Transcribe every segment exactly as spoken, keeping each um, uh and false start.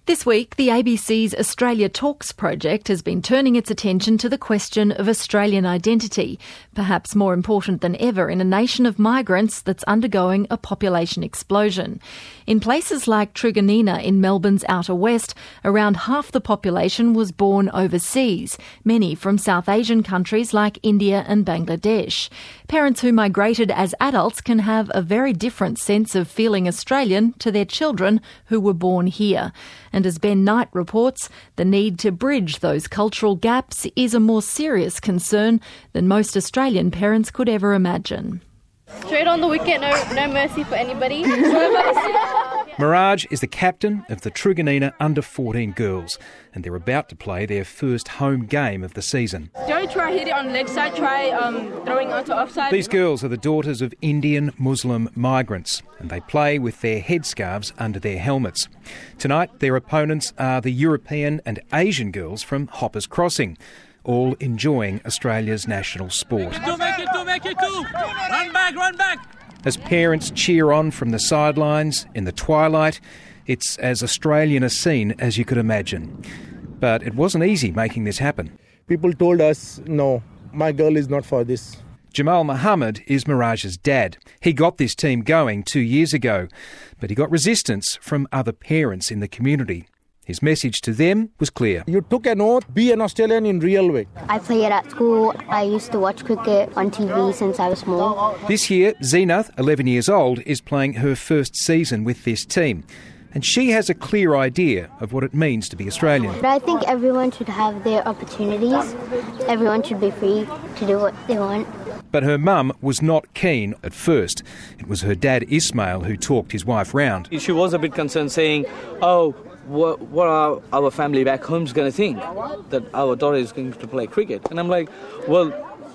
This week, the A B C's Australia Talks project has been turning its attention to the question of Australian identity, perhaps more important than ever in a nation of migrants that's undergoing a population explosion. In places like Truganina in Melbourne's outer west, around half the population was born overseas, many from South Asian countries like India and Bangladesh. Parents who migrated as adults can have a very different sense of feeling Australian to their children who were born here. And as Ben Knight reports, the need to bridge those cultural gaps is a more serious concern than most Australian parents could ever imagine. Straight on the wicket, no, no mercy for anybody. Mirage is the captain of the Truganina under fourteen girls, and they're about to play their first home game of the season. Don't try hit it on leg side, try um, throwing onto offside. These girls are the daughters of Indian Muslim migrants, and they play with their headscarves under their helmets. Tonight, their opponents are the European and Asian girls from Hoppers Crossing, all enjoying Australia's national sport. Make it two, make it two, make it two! Run back, run back! As parents cheer on from the sidelines in the twilight, it's as Australian a scene as you could imagine. But it wasn't easy making this happen. People told us, no, my girl is not for this. Jamal Muhammad is Mirage's dad. He got this team going two years ago, but he got resistance from other parents in the community. His message to them was clear. You took an oath, be an Australian in real way. I play it at school. I used to watch cricket on T V since I was small. This year, Zeenath, eleven years old, is playing her first season with this team. And she has a clear idea of what it means to be Australian. But I think everyone should have their opportunities. Everyone should be free to do what they want. But her mum was not keen at first. It was her dad, Ismail, who talked his wife round. She was a bit concerned, saying, oh, what, what are our family back home's going to think? That our daughter is going to play cricket. And I'm like, well,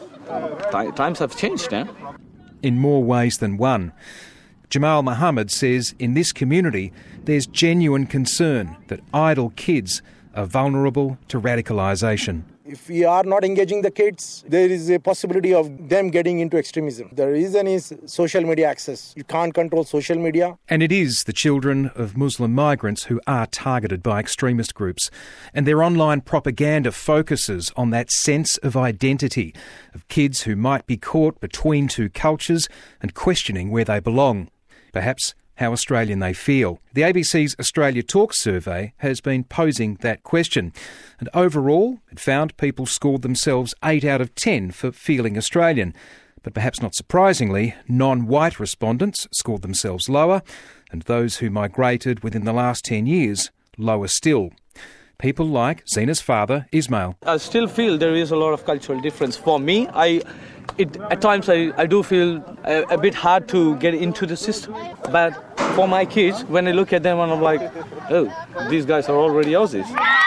th- times have changed now. In more ways than one. Jamal Muhammad says in this community there's genuine concern that idle kids are vulnerable to radicalisation. If we are not engaging the kids, there is a possibility of them getting into extremism. The reason is social media access. You can't control social media. And it is the children of Muslim migrants who are targeted by extremist groups. And their online propaganda focuses on that sense of identity, of kids who might be caught between two cultures and questioning where they belong. Perhaps how Australian they feel. The A B C's Australia Talks survey has been posing that question. And overall, it found people scored themselves eight out of ten for feeling Australian. But perhaps not surprisingly, non-white respondents scored themselves lower, and those who migrated within the last ten years, lower still. People like Zeena's father, Ismail. I still feel there is a lot of cultural difference. For me, I, it, at times I, I do feel a, a bit hard to get into the system. But for my kids, when I look at them and I'm like, oh, these guys are already Aussies.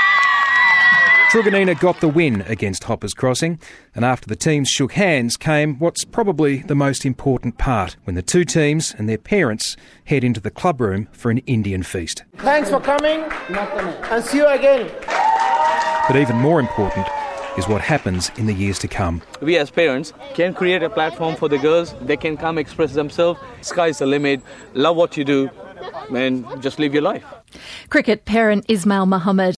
Truganina got the win against Hoppers Crossing, and after the teams shook hands came what's probably the most important part, when the two teams and their parents head into the club room for an Indian feast. Thanks for coming, and see you again. But even more important is what happens in the years to come. We as parents can create a platform for the girls. They can come express themselves. Sky's the limit. Love what you do, and just live your life. Cricket parent Ismail Muhammad.